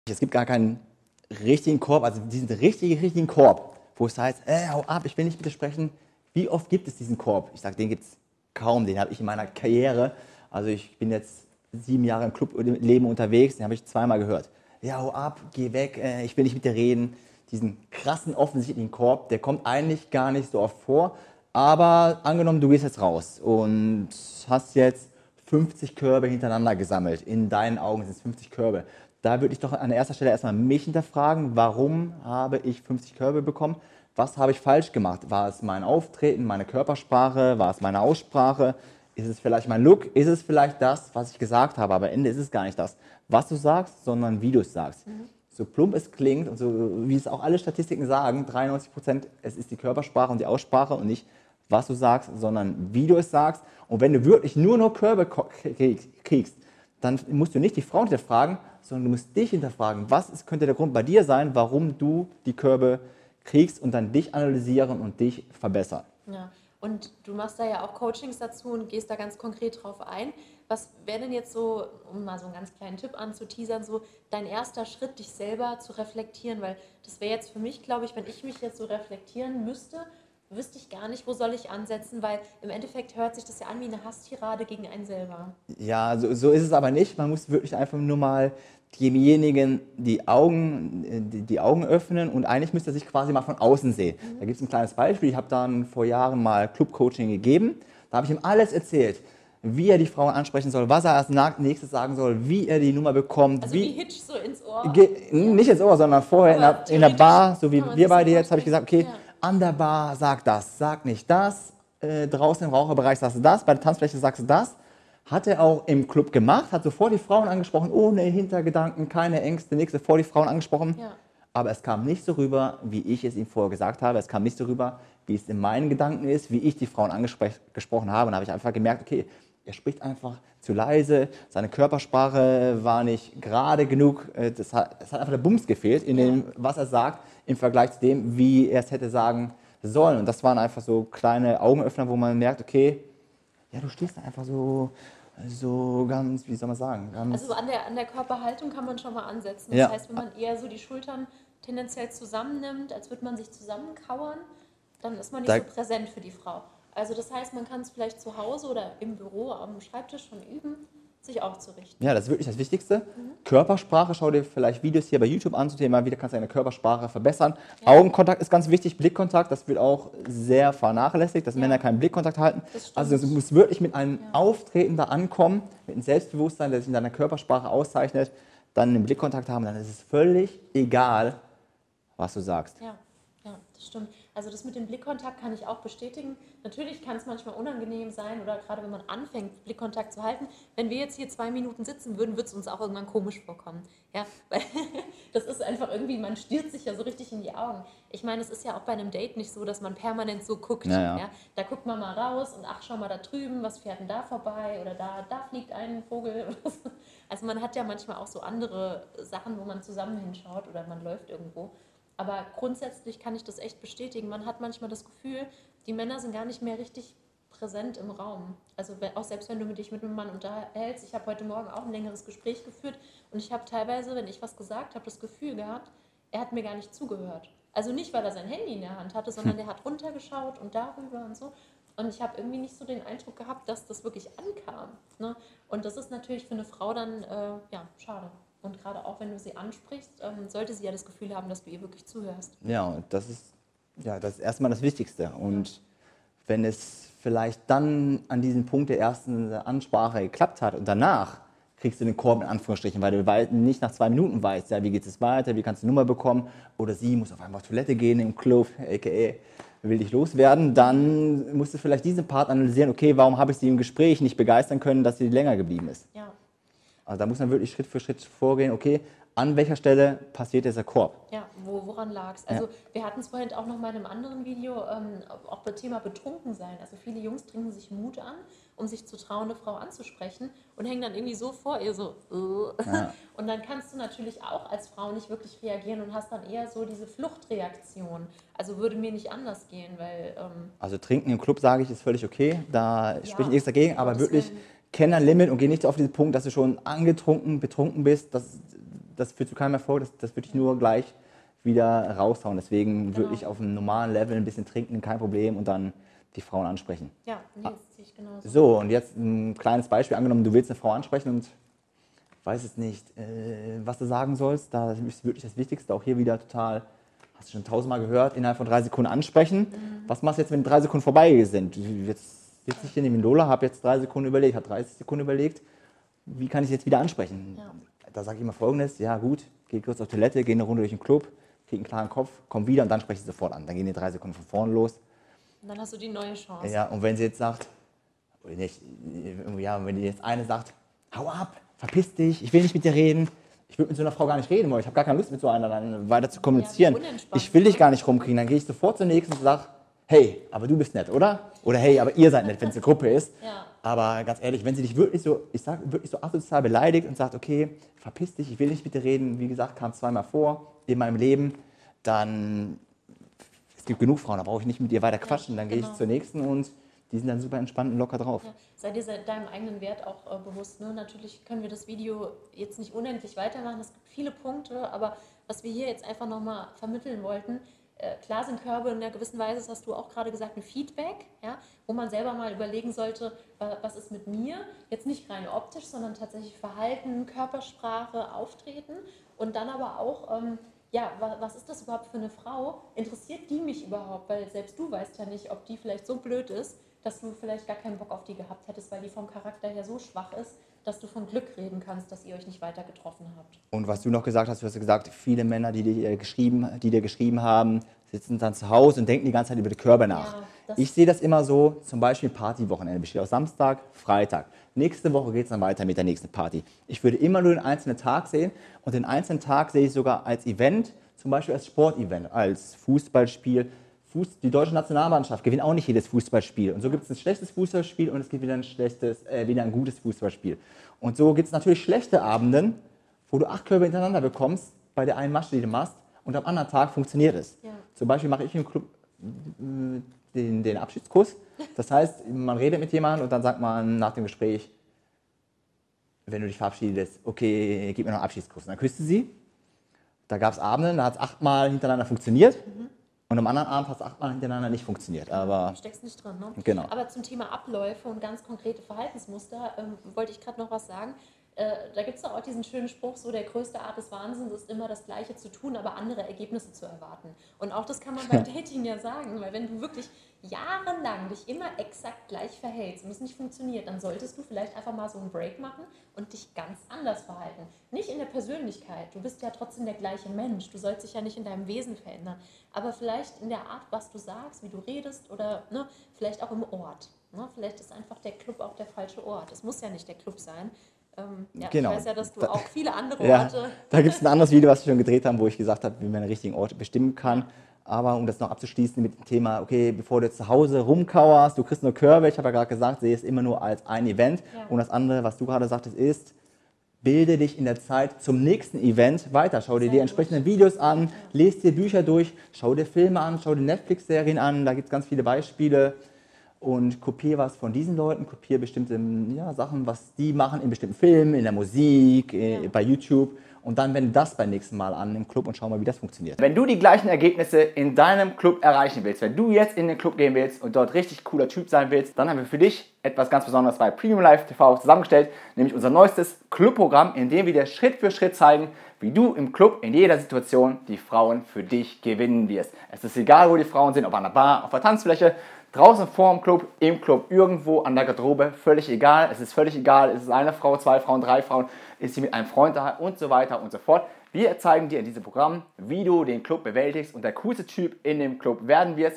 Es gibt gar keinen richtigen Korb, also diesen richtigen Korb, wo es heißt, hau ab, ich will nicht mit dir sprechen. Wie oft gibt es diesen Korb? Ich sage, den gibt es kaum, den habe ich in meiner Karriere, also ich bin jetzt 7 Jahre im Clubleben unterwegs, den habe ich zweimal gehört. Ja, hau ab, geh weg, ich will nicht mit dir reden. Diesen krassen, offensichtlichen Korb, der kommt eigentlich gar nicht so oft vor, aber angenommen, du gehst jetzt raus und hast jetzt 50 Körbe hintereinander gesammelt. In deinen Augen sind es 50 Körbe. Da würde ich doch an erster Stelle erstmal mich hinterfragen, warum habe ich 50 Körbe bekommen? Was habe ich falsch gemacht? War es mein Auftreten, meine Körpersprache? War es meine Aussprache? Ist es vielleicht mein Look? Ist es vielleicht das, was ich gesagt habe? Aber am Ende ist es gar nicht das, was du sagst, sondern wie du es sagst. So plump es klingt und so wie es auch alle Statistiken sagen, 93%, es ist die Körpersprache und die Aussprache und nicht, was du sagst, sondern wie du es sagst. Und wenn du wirklich nur Körbe kriegst, dann musst du nicht die Frauen hinterfragen, sondern du musst dich hinterfragen, könnte der Grund bei dir sein, warum du die Körbe kriegst und dann dich analysieren und dich verbessern. Ja, und du machst da ja auch Coachings dazu und gehst da ganz konkret drauf ein. Was wäre denn jetzt so, um mal so einen ganz kleinen Tipp anzuteasern, so dein erster Schritt, dich selber zu reflektieren? Weil das wäre jetzt für mich, glaube ich, wenn ich mich jetzt so reflektieren müsste, wüsste ich gar nicht, wo soll ich ansetzen, weil im Endeffekt hört sich das ja an wie eine Hasstirade gegen einen selber. Ja, so ist es aber nicht. Man muss wirklich einfach nur mal demjenigen die Augen öffnen und eigentlich müsste er sich quasi mal von außen sehen. Da gibt es ein kleines Beispiel. Ich habe dann vor Jahren mal Club-Coaching gegeben. Da habe ich ihm alles erzählt, wie er die Frauen ansprechen soll, was er als nächstes sagen soll, wie er die Nummer bekommt. Also wie Hitch so ins Ohr. Nicht ins Ohr, sondern vorher in der Bar, so wie wir beide jetzt, habe ich gesagt, okay, Ja. an der Bar sag das, sag nicht das, draußen im Raucherbereich sagst du das, bei der Tanzfläche sagst du das. Hat er auch im Club gemacht, hat sofort die Frauen angesprochen, ohne Hintergedanken, keine Ängste, nichts, sofort die Frauen angesprochen. Ja. Aber es kam nicht so rüber, wie ich es ihm vorher gesagt habe. Es kam nicht so rüber, wie es in meinen Gedanken ist, wie ich die Frauen angesprochen habe. Und da habe ich einfach gemerkt, okay, er spricht einfach zu leise, seine Körpersprache war nicht gerade genug. Es hat einfach der Bums gefehlt in dem, was er sagt, im Vergleich zu dem, wie er es hätte sagen sollen. Und das waren einfach so kleine Augenöffner, wo man merkt, okay, ja, du stehst da einfach so ganz, wie soll man sagen, ganz. Also an der Körperhaltung kann man schon mal ansetzen. Ja. Das heißt, wenn man eher so die Schultern tendenziell zusammennimmt, als würde man sich zusammenkauern, dann ist man nicht so präsent für die Frau. Also das heißt, man kann es vielleicht zu Hause oder im Büro am Schreibtisch schon üben, sich aufzurichten. Ja, das ist wirklich das Wichtigste. Körpersprache, schau dir vielleicht Videos hier bei YouTube an zum Thema, wie kannst du deine Körpersprache verbessern. Ja. Augenkontakt ist ganz wichtig, Blickkontakt, das wird auch sehr vernachlässigt, dass Männer keinen Blickkontakt halten. Das stimmt. Also du musst wirklich mit einem Auftreten da ankommen, mit einem Selbstbewusstsein, das sich in deiner Körpersprache auszeichnet, dann einen Blickkontakt haben, dann ist es völlig egal, was du sagst. Ja, das stimmt. Also das mit dem Blickkontakt kann ich auch bestätigen. Natürlich kann es manchmal unangenehm sein oder gerade wenn man anfängt, Blickkontakt zu halten. Wenn wir jetzt hier 2 Minuten sitzen würden, würde es uns auch irgendwann komisch vorkommen. Ja, weil das ist einfach irgendwie, man stiert sich ja so richtig in die Augen. Ich meine, es ist ja auch bei einem Date nicht so, dass man permanent so guckt. Ja. Ja? Da guckt man mal raus und ach, schau mal da drüben, was fährt denn da vorbei oder da fliegt ein Vogel. Oder so. Also man hat ja manchmal auch so andere Sachen, wo man zusammen hinschaut oder man läuft irgendwo. Aber grundsätzlich kann ich das echt bestätigen. Man hat manchmal das Gefühl, die Männer sind gar nicht mehr richtig präsent im Raum. Also auch selbst wenn du dich mit einem Mann unterhältst. Ich habe heute Morgen auch ein längeres Gespräch geführt und ich habe teilweise, wenn ich was gesagt habe, das Gefühl gehabt, er hat mir gar nicht zugehört. Also nicht, weil er sein Handy in der Hand hatte, sondern der hat runtergeschaut und darüber und so. Und ich habe irgendwie nicht so den Eindruck gehabt, dass das wirklich ankam. Ne? Und das ist natürlich für eine Frau dann, schade. Und gerade auch, wenn du sie ansprichst, sollte sie ja das Gefühl haben, dass du ihr wirklich zuhörst. Ja, und das ist erstmal das Wichtigste. Und wenn es vielleicht dann an diesem Punkt der ersten Ansprache geklappt hat und danach kriegst du den Korb in Anführungsstrichen, weil du nicht nach 2 Minuten weißt, ja, wie geht es weiter, wie kannst du eine Nummer bekommen oder sie muss auf einmal auf Toilette gehen im Club, a.k.a. will dich loswerden, dann musst du vielleicht diesen Part analysieren, okay, warum habe ich sie im Gespräch nicht begeistern können, dass sie länger geblieben ist. Ja. Also da muss man wirklich Schritt für Schritt vorgehen, okay, an welcher Stelle passiert dieser Korb? Ja, woran lag es? Also wir hatten es vorhin auch noch mal in einem anderen Video, auch beim Thema betrunken sein. Also viele Jungs trinken sich Mut an, um sich zu trauen, eine Frau anzusprechen und hängen dann irgendwie so vor ihr, so. Ja. Und dann kannst du natürlich auch als Frau nicht wirklich reagieren und hast dann eher so diese Fluchtreaktion. Also würde mir nicht anders gehen, weil... Also trinken im Club, sage ich, ist völlig okay, da spricht nichts dagegen, aber das wirklich kenn dein Limit und geh nicht auf diesen Punkt, dass du schon betrunken bist. das führt zu keinem Erfolg, das würde ich nur gleich wieder raushauen. Deswegen würde ich auf einem normalen Level ein bisschen trinken, kein Problem, und dann die Frauen ansprechen. Ja, nee, das sehe ich genauso. So, und jetzt ein kleines Beispiel. Angenommen, du willst eine Frau ansprechen und weiß es nicht, was du sagen sollst. Da ist wirklich das Wichtigste. Auch hier wieder total, hast du schon 1000-mal gehört, innerhalb von 3 Sekunden ansprechen. Was machst du jetzt, wenn 3 Sekunden vorbei sind? Jetzt sitze ich hier neben Lola, habe jetzt 3 Sekunden überlegt, habe 30 Sekunden überlegt, wie kann ich sie jetzt wieder ansprechen? Ja. Da sage ich immer Folgendes: Ja gut, geh kurz auf Toilette, geh eine Runde durch den Club, krieg einen klaren Kopf, komm wieder und dann spreche ich sofort an. Dann gehen die 3 Sekunden von vorne los. Und dann hast du die neue Chance. Ja, und wenn sie jetzt sagt, oder nicht, ja, wenn die jetzt eine sagt, hau ab, verpiss dich, ich will nicht mit dir reden. Ich würde mit so einer Frau gar nicht reden wollen. Ich habe gar keine Lust, mit so einer dann weiter zu kommunizieren. Ich will dich gar nicht rumkriegen. Dann gehe ich sofort zur nächsten und sage, hey, aber du bist nett, oder? Oder hey, aber ihr seid nett, wenn es eine Gruppe ist. Ja. Aber ganz ehrlich, wenn sie dich wirklich so, ich sag wirklich so asozial beleidigt und sagt, okay, verpiss dich, ich will nicht mit dir reden, wie gesagt, kam 2-mal vor in meinem Leben, dann, es gibt genug Frauen, da brauche ich nicht mit ihr weiter quatschen. Dann gehe ich zur nächsten und die sind dann super entspannt und locker drauf. Ja. Sei dir deinem eigenen Wert auch bewusst. Ne? Natürlich können wir das Video jetzt nicht unendlich weitermachen. Es gibt viele Punkte, aber was wir hier jetzt einfach nochmal vermitteln wollten, klar sind Körbe in einer gewissen Weise, das hast du auch gerade gesagt, ein Feedback, ja, wo man selber mal überlegen sollte, was ist mit mir, jetzt nicht rein optisch, sondern tatsächlich Verhalten, Körpersprache, Auftreten und dann aber auch, ja, was ist das überhaupt für eine Frau? Interessiert die mich überhaupt? Weil selbst du weißt ja nicht, ob die vielleicht so blöd ist, dass du vielleicht gar keinen Bock auf die gehabt hättest, weil die vom Charakter her so schwach ist, dass du von Glück reden kannst, dass ihr euch nicht weiter getroffen habt. Und was du noch gesagt hast, du hast gesagt, viele Männer, die dir geschrieben haben, sitzen dann zu Hause und denken die ganze Zeit über die Körper nach. Ja, ich sehe das immer so, zum Beispiel Partywochenende besteht aus Samstag, Freitag. Nächste Woche geht es dann weiter mit der nächsten Party. Ich würde immer nur den einzelnen Tag sehen und den einzelnen Tag sehe ich sogar als Event, zum Beispiel als Sportevent, als Fußballspiel. Die deutsche Nationalmannschaft gewinnt auch nicht jedes Fußballspiel. Und so gibt es ein schlechtes Fußballspiel und es gibt wieder ein gutes Fußballspiel. Und so gibt es natürlich schlechte Abenden, wo du 8 Körbe hintereinander bekommst, bei der einen Masche, die du machst, und am anderen Tag funktioniert es. Ja. Zum Beispiel mache ich im Club den Abschiedskuss. Das heißt, man redet mit jemandem und dann sagt man nach dem Gespräch, wenn du dich verabschiedest, okay, gib mir noch einen Abschiedskuss. Und dann küsst du sie. Da gab es Abende, da hat es 8-mal hintereinander funktioniert. Und am anderen Abend hat es 8-mal hintereinander nicht funktioniert. Aber du steckst nicht drin, ne? Genau. Aber zum Thema Abläufe und ganz konkrete Verhaltensmuster wollte ich gerade noch was sagen. Da gibt es auch diesen schönen Spruch, so der größte Art des Wahnsinns ist immer das Gleiche zu tun, aber andere Ergebnisse zu erwarten. Und auch das kann man beim Dating ja sagen, weil wenn du wirklich jahrelang dich immer exakt gleich verhältst und es nicht funktioniert, dann solltest du vielleicht einfach mal so einen Break machen und dich ganz anders verhalten. Nicht in der Persönlichkeit, du bist ja trotzdem der gleiche Mensch, du sollst dich ja nicht in deinem Wesen verändern, aber vielleicht in der Art, was du sagst, wie du redest oder ne, vielleicht auch im Ort. Ne? Vielleicht ist einfach der Club auch der falsche Ort. Es muss ja nicht der Club sein. Ja, Genau. Ich weiß ja, dass du auch viele andere ja, Orte... da gibt es ein anderes Video, was wir schon gedreht haben, wo ich gesagt habe, wie man den richtigen Ort bestimmen kann. Aber um das noch abzuschließen mit dem Thema, okay, bevor du jetzt zu Hause rumkauerst, du kriegst nur Körbe, ich habe ja gerade gesagt, sehe es immer nur als ein Event. Ja. Und das andere, was du gerade sagtest, ist, bilde dich in der Zeit zum nächsten Event weiter. Schau dir die entsprechenden Videos an, lese dir Bücher durch, schau dir Filme an, schau dir Netflix-Serien an, da gibt es ganz viele Beispiele. Und kopiere was von diesen Leuten, kopiere bestimmte Sachen, was die machen in bestimmten Filmen, in der Musik, bei YouTube. Und dann wende das beim nächsten Mal an im Club und schau mal, wie das funktioniert. Wenn du die gleichen Ergebnisse in deinem Club erreichen willst, wenn du jetzt in den Club gehen willst und dort richtig cooler Typ sein willst, dann haben wir für dich etwas ganz Besonderes bei Premium Live TV zusammengestellt, nämlich unser neuestes Clubprogramm, in dem wir dir Schritt für Schritt zeigen, wie du im Club in jeder Situation die Frauen für dich gewinnen wirst. Es ist egal, wo die Frauen sind, ob an der Bar, auf der Tanzfläche, draußen vor dem Club, im Club, irgendwo an der Garderobe, völlig egal. Es ist völlig egal, ist es eine Frau, 2 Frauen, 3 Frauen, ist sie mit einem Freund da und so weiter und so fort. Wir zeigen dir in diesem Programm, wie du den Club bewältigst und der coolste Typ in dem Club werden wirst.